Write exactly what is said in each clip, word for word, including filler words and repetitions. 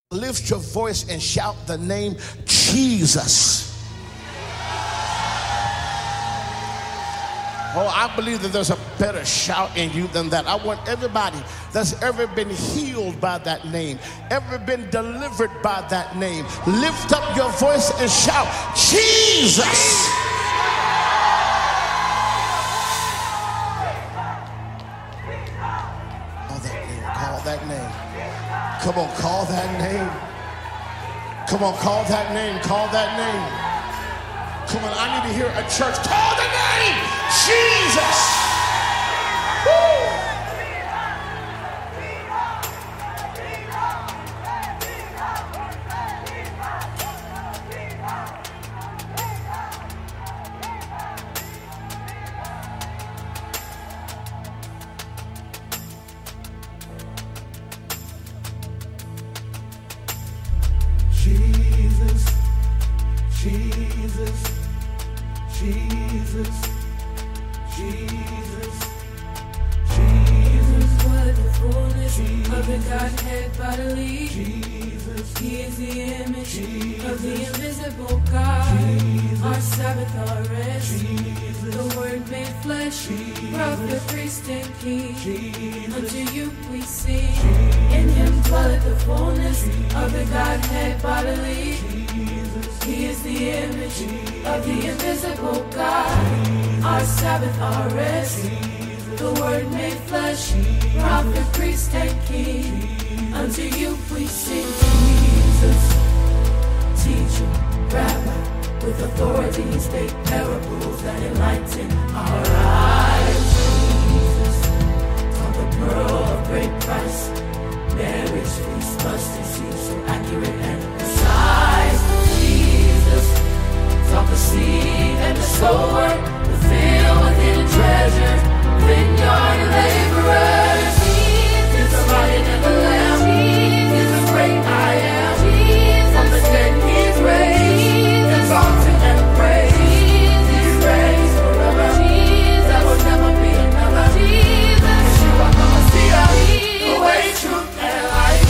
Lift your voice and shout the name Jesus. Oh, I believe that there's a better shout in you than that. I want everybody that's ever been healed by that name, ever been delivered by that name, lift up your voice and shout, Jesus! Call that name, call that name. Come on, call that name. Come on, call that name, call that name. Come on, I need to hear a church call the name, Jesus. Woo. Jesus, Jesus, Jesus, Jesus, Jesus, what the fullness of the Godhead bodily. Jesus, He is the image Jesus, of the invisible God. Jesus, our Sabbath, our rest. Jesus, the Word made flesh. Jesus, prophet, priest, and king. Jesus, unto you we sing. Jesus, in Him dwelleth the fullness Jesus, of the Godhead bodily. Jesus, He is the image Jesus, of the invisible God. Jesus, our Sabbath, our rest. Jesus, the Word made flesh. Jesus, prophet, priest, and king. Jesus, unto you we sing. Jesus, teacher, rabbi, with authority he spake parables that enlighten our eyes. Jesus, taught the pearl of great price, marriage feast, mustard seed, so accurate and precise. Jesus, taught the seed and the sower, the field with hidden treasure, vineyard and laborers. Jesus, the lion and the lamb, He's the great I am. From the dead He's raised, exalted and praised. He's raised forever. There will never be another. Yeshua HaMashiach, the way, truth, and life.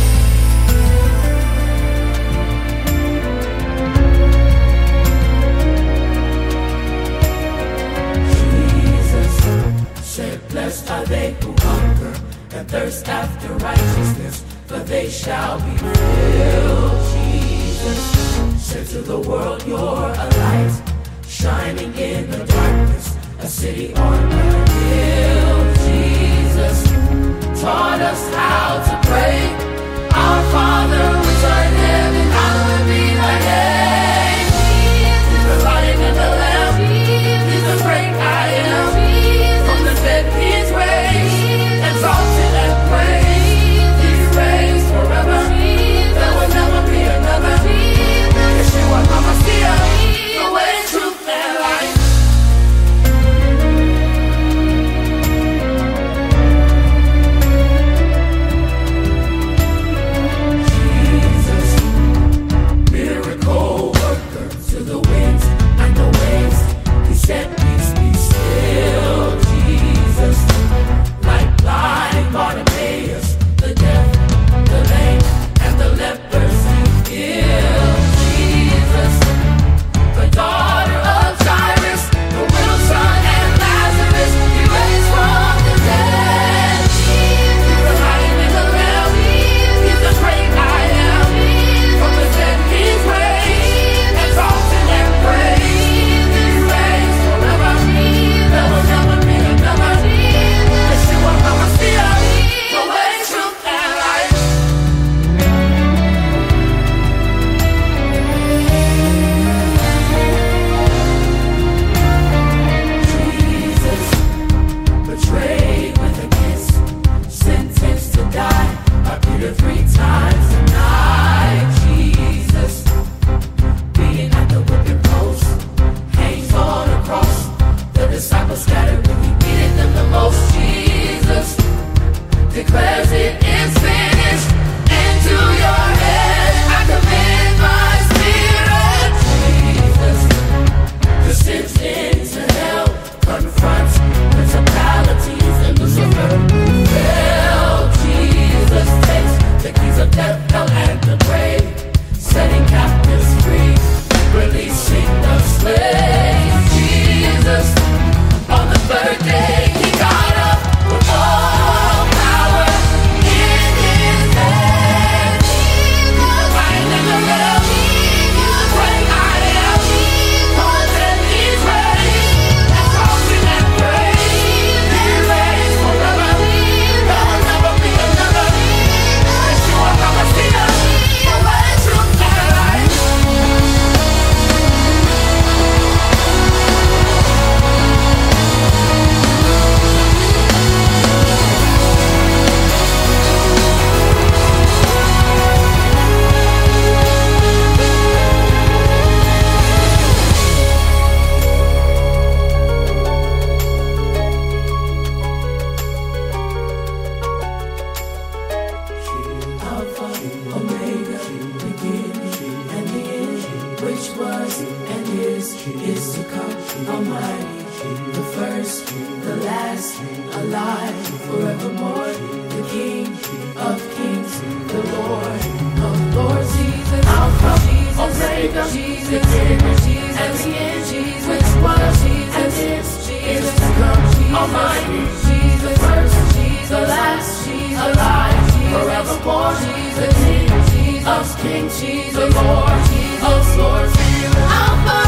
Jesus said, blessed are they who hunger and thirst after righteousness, for they shall be filled. Jesus said to the world, you're a light, shining in the darkness, a city on a hill. Jesus taught us how to pray, our Father which art in heaven, hallowed be thy name. He's the lion and the lamb, He's the great I am. From the dead He is raised, exalted and praised. He's raised forever. There will never be another. Yeshua HaMashiach, the way, truth, and life. beginning and the end, which was and is, is to come, Almighty, the first, the last, alive forevermore, the King of kings, the Lord of lords, Jesus, Alpha, Jesus, Omega, Jesus, beginning Jesus, and the end, Jesus, which was and is, is to come, Almighty, Jesus, first, Jesus, the last, Jesus, alive forevermore, Jesus, King of kings, Jesus, Lord of lords, Alpha.